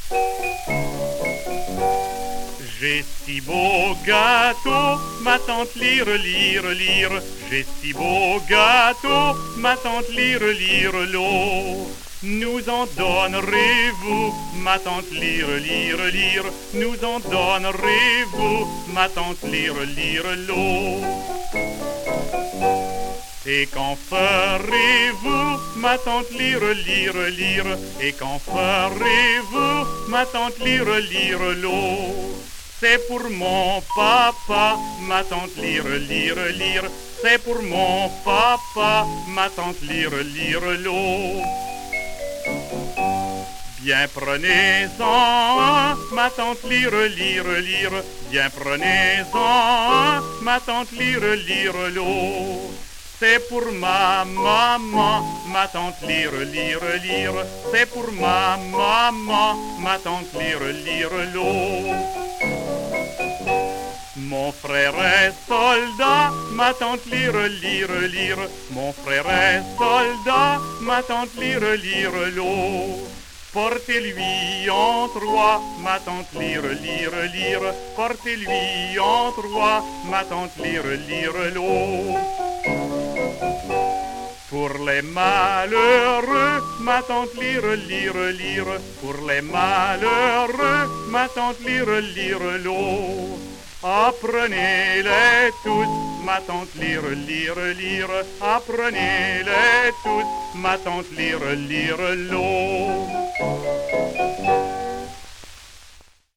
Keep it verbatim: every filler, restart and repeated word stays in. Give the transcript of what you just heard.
J'ai si beau gâteau, ma tante lire, lire, lire. J'ai si beau gâteau, ma tante lire, lire, l'eau. Nous en donnerez-vous, ma tante lire, lire, lire. Nous en donnerez-vous, ma tante lire, lire, l'eau. Et qu'en ferez-vous, ma tante lire, lire, lire. Et qu'en ferez-vous, ma tante lire, lire, l'eau. C'est pour mon papa, ma tante lire, lire, lire. C'est pour mon papa, ma tante lire, lire, l'eau. Bien prenez-en un, ma tante lire, lire, lire. Bien prenez-en un, ma tante lire, lire, l'eau. C'est pour ma maman, ma tante lire, lire, lire. C'est pour ma maman, ma tante lire, lire, l'eau. Mon frère est soldat, ma tante lire, lire, lire. Mon frère est soldat, ma tante lire, lire, l'eau. Portez-lui en trois, ma tante lire, lire, lire. Portez-lui en trois, ma tante lire, lire, l'eau. Pour les malheureux, ma tante lire, lire, lire. Pour les malheureux, ma tante lire, lire, l'eau. Apprenez-les tous, ma tante lire, lire, lire. Apprenez-les tous, ma tante lire, lire, l'eau.